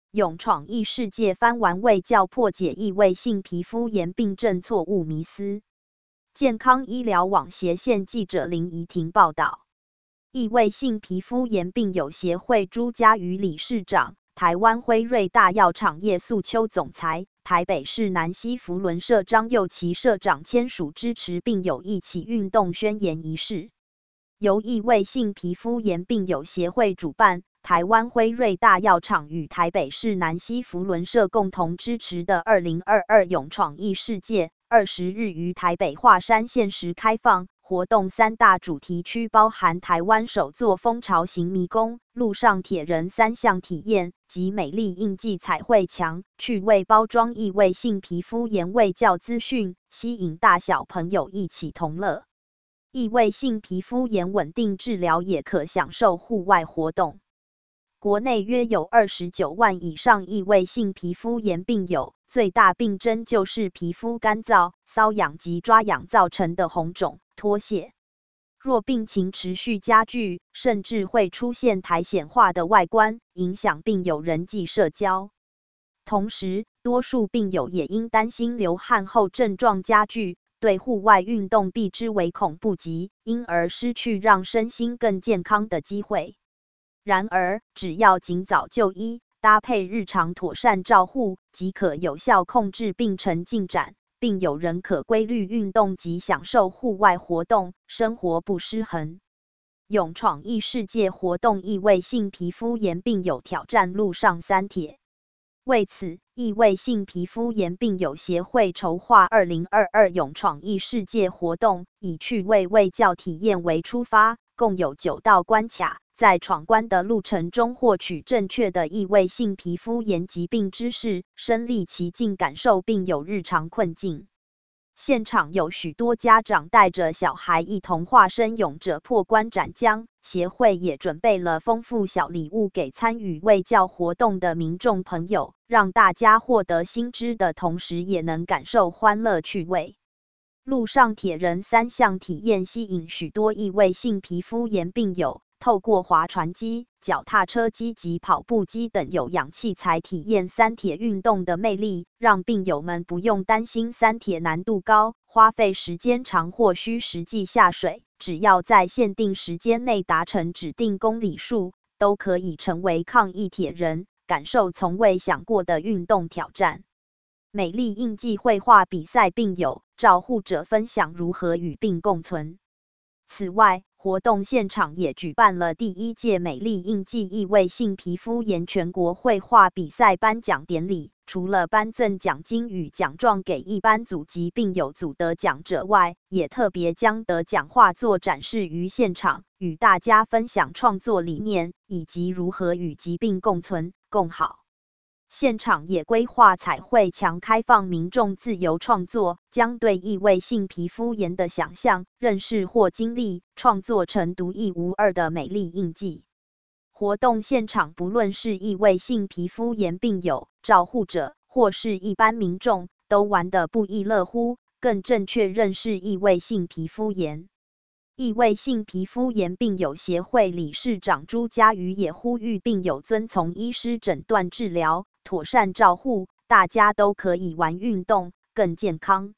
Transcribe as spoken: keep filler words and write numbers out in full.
勇闯异世界翻玩卫教破解异位性皮肤炎病症错误迷思。健康医疗网斜线记者林怡婷报道。异位性皮肤炎病友协会朱家瑜理事长、台湾辉瑞大药厂叶素秋总裁、台北市南西福伦社张佑琪社长签署支持病友一起运动宣言仪式。由异位性皮肤炎病友协会主办，台湾辉瑞大药厂与台北市南西福伦社共同支持的二零二二勇闯异世界，二十日于台北华山限时开放。活动三大主题区包含台湾首座蜂巢型迷宫、路上铁人三项体验及美丽印记彩绘墙，趣味包装异位性皮肤炎卫教资讯，吸引大小朋友一起同乐。异位性皮肤炎稳定治疗也可享受户外活动。国内约有二十九万以上异位性皮肤炎病友，最大病症就是皮肤干燥、瘙痒及抓痒造成的红肿、脱屑。若病情持续加剧，甚至会出现苔藓化的外观，影响病友人际社交。同时，多数病友也因担心流汗后症状加剧，对户外运动避之唯恐不及，因而失去让身心更健康的机会。然而，只要尽早就医，搭配日常妥善照护，即可有效控制病程进展，病友仍可规律运动及享受户外活动，生活不失衡。勇闯异世界活动异位性皮肤炎病友挑战路上三铁。为此，异位性皮肤炎病友协会筹划二零二二勇闯异世界活动，以趣味卫教体验为出发，共有九道关卡。在闯关的路程中获取正确的异位性皮肤炎疾病知识，身历其境感受病友日常困境。现场有许多家长带着小孩一同化身勇者破关斩将，协会也准备了丰富小礼物给参与卫教活动的民众朋友，让大家获得新知的同时也能感受欢乐趣味。路上铁人三项体验吸引许多异位性皮肤炎病友，透过划船机、脚踏车机及跑步机等有氧器材体验三铁运动的魅力，让病友们不用担心三铁难度高、花费时间长或需实际下水，只要在限定时间内达成指定公里数，都可以成为抗疫铁人，感受从未想过的运动挑战。美丽印记绘画比赛病友、照护者分享如何与病共存。此外，活动现场也举办了第一届美丽印记异位性皮肤炎全国绘画比赛颁奖典礼，除了颁赠奖金与奖状给一般组及病友组得奖者外，也特别将得奖画作展示于现场，与大家分享创作理念，以及如何与疾病共存、共好。现场也规划彩绘墙，开放民众自由创作，将对异位性皮肤炎的想象、认识或经历创作成独一无二的美丽印记。活动现场不论是异位性皮肤炎病友、照护者或是一般民众，都玩得不亦乐乎，更正确认识异位性皮肤炎。异位性皮肤炎病友协会理事长朱家瑜也呼吁病友遵从医师诊断治疗，妥善照护，大家都可以玩运动，更健康。